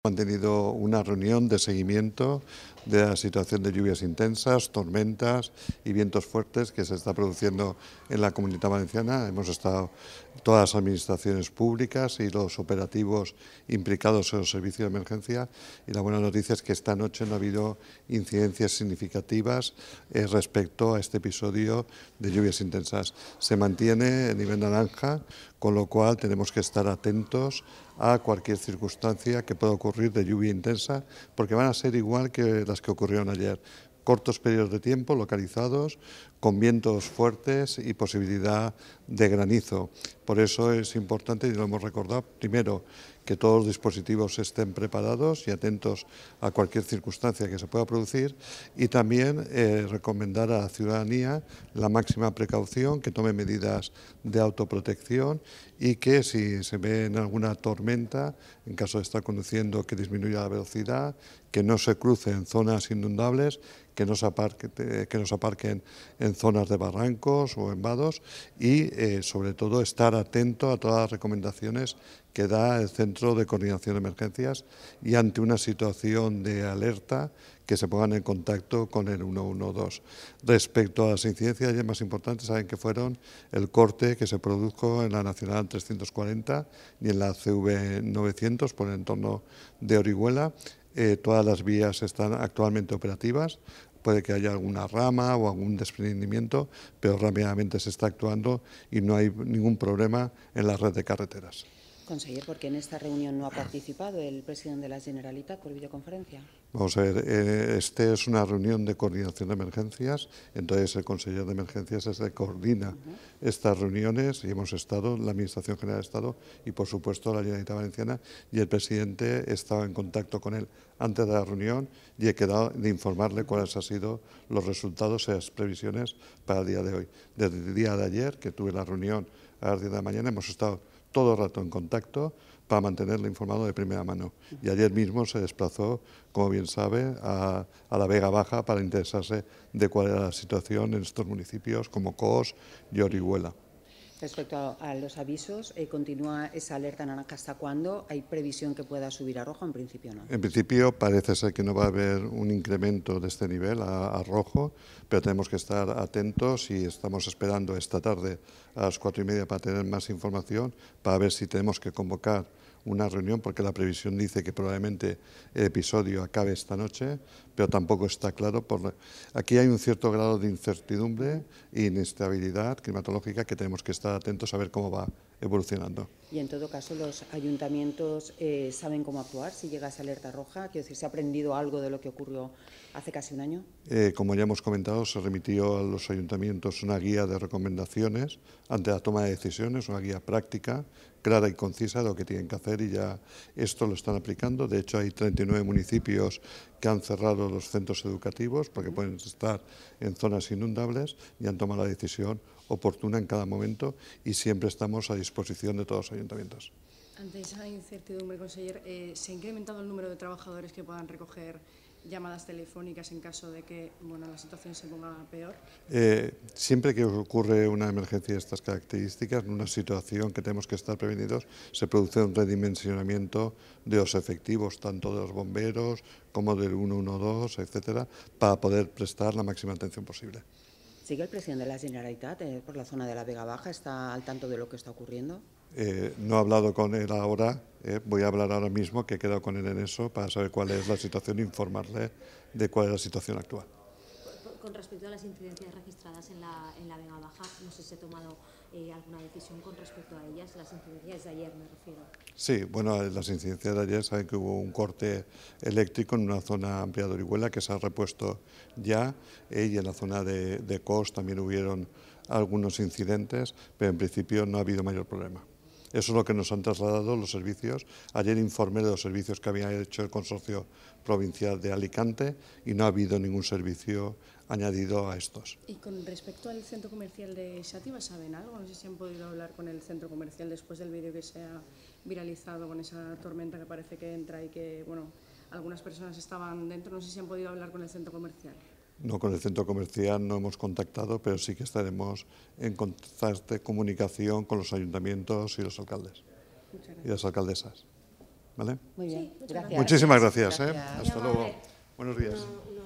Mantenido una reunión de seguimiento de la situación de lluvias intensas, tormentas y vientos fuertes que se está produciendo en la Comunitat Valenciana. Hemos estado todas las administraciones públicas y los operativos implicados en los servicios de emergencia, y la buena noticia es que esta noche no ha habido incidencias significativas respecto a este episodio de lluvias intensas. Se mantiene el nivel naranja, con lo cual tenemos que estar atentos a cualquier circunstancia que pueda ocurrir de lluvia intensa, porque van a ser igual que las que ocurrieron ayer. Cortos periodos de tiempo localizados, con vientos fuertes y posibilidad de granizo. Por eso es importante, y lo hemos recordado, primero, que todos los dispositivos estén preparados y atentos a cualquier circunstancia que se pueda producir, y también recomendar a la ciudadanía la máxima precaución, que tome medidas de autoprotección y que si se ve en alguna tormenta, en caso de estar conduciendo, que disminuya la velocidad, que no se cruce en zonas inundables, que no se aparquen en zonas de barrancos o en vados, y sobre todo estar atento a todas las recomendaciones que da el Centro de Coordinación de Emergencias, y ante una situación de alerta que se pongan en contacto con el 112. Respecto a las incidencias ya más importantes, saben que fueron el corte que se produjo en la Nacional 340 y en la CV 900 por el entorno de Orihuela. Todas las vías están actualmente operativas. Puede que haya alguna rama o algún desprendimiento, pero rápidamente se está actuando y no hay ningún problema en la red de carreteras. Conseller, ¿por qué en esta reunión no ha participado el presidente de la Generalitat por videoconferencia? Vamos a ver, este es una reunión de coordinación de emergencias, entonces el consejero de emergencias es el que coordina estas reuniones, y hemos estado, la Administración General de Estado y por supuesto la Generalitat Valenciana, y el presidente estaba en contacto con él antes de la reunión y he quedado de informarle cuáles han sido los resultados y las previsiones para el día de hoy. Desde el día de ayer, que tuve la reunión a las 10 de la mañana, hemos estado todo el rato en contacto para mantenerle informado de primera mano. Y ayer mismo se desplazó, como bien sabe, a la Vega Baja para interesarse de cuál era la situación en estos municipios como Cos y Orihuela. Respecto a los avisos, ¿continúa esa alerta naranja hasta cuándo? ¿Hay previsión que pueda subir a rojo? En principio no. En principio parece ser que no va a haber un incremento de este nivel a rojo, pero tenemos que estar atentos y estamos esperando esta tarde a las 4:30 para tener más información, para ver si tenemos que convocar una reunión, porque la previsión dice que probablemente el episodio acabe esta noche, pero tampoco está claro. Aquí hay un cierto grado de incertidumbre e inestabilidad climatológica que tenemos que estar atentos a ver cómo va evolucionando. Y en todo caso, ¿los ayuntamientos saben cómo actuar si llega esa alerta roja? Quiero decir, ¿se ha aprendido algo de lo que ocurrió hace casi un año? Como ya hemos comentado, se remitió a los ayuntamientos una guía de recomendaciones ante la toma de decisiones, una guía práctica, clara y concisa de lo que tienen que hacer, y ya esto lo están aplicando. De hecho, hay 39 municipios que han cerrado los centros educativos porque pueden estar en zonas inundables y han tomado la decisión oportuna en cada momento, y siempre estamos a disposición de todos los ayuntamientos. Ante esa incertidumbre, conseller, ¿se ha incrementado el número de trabajadores que puedan recoger llamadas telefónicas en caso de que la situación se ponga peor? Siempre que ocurre una emergencia de estas características, en una situación que tenemos que estar prevenidos, se produce un redimensionamiento de los efectivos, tanto de los bomberos como del 112, etcétera, para poder prestar la máxima atención posible. ¿Sigue el presidente de la Generalitat por la zona de la Vega Baja? ¿Está al tanto de lo que está ocurriendo? No he hablado con él ahora, voy a hablar ahora mismo, que he quedado con él en eso, para saber cuál es la situación e informarle de cuál es la situación actual. Con respecto a las incidencias registradas en la Vega Baja, no sé si ha tomado alguna decisión con respecto a ellas, las incidencias de ayer me refiero. Sí, bueno, las incidencias de ayer, saben que hubo un corte eléctrico en una zona amplia de Orihuela que se ha repuesto ya, y en la zona de Cos también hubieron algunos incidentes, pero en principio no ha habido mayor problema. Eso es lo que nos han trasladado los servicios. Ayer informé de los servicios que había hecho el Consorcio Provincial de Alicante y no ha habido ningún servicio añadido a estos. Y con respecto al centro comercial de Xàtiva, ¿saben algo? No sé si han podido hablar con el centro comercial después del vídeo que se ha viralizado con esa tormenta que parece que entra y que, algunas personas estaban dentro. No sé si han podido hablar con el centro comercial. No, con el centro comercial no hemos contactado, pero sí que estaremos en constante comunicación con los ayuntamientos y los alcaldes y las alcaldesas. ¿Vale? Muy bien, Sí, muchas gracias. Muchísimas gracias. Gracias. Hasta luego. Buenos días. Una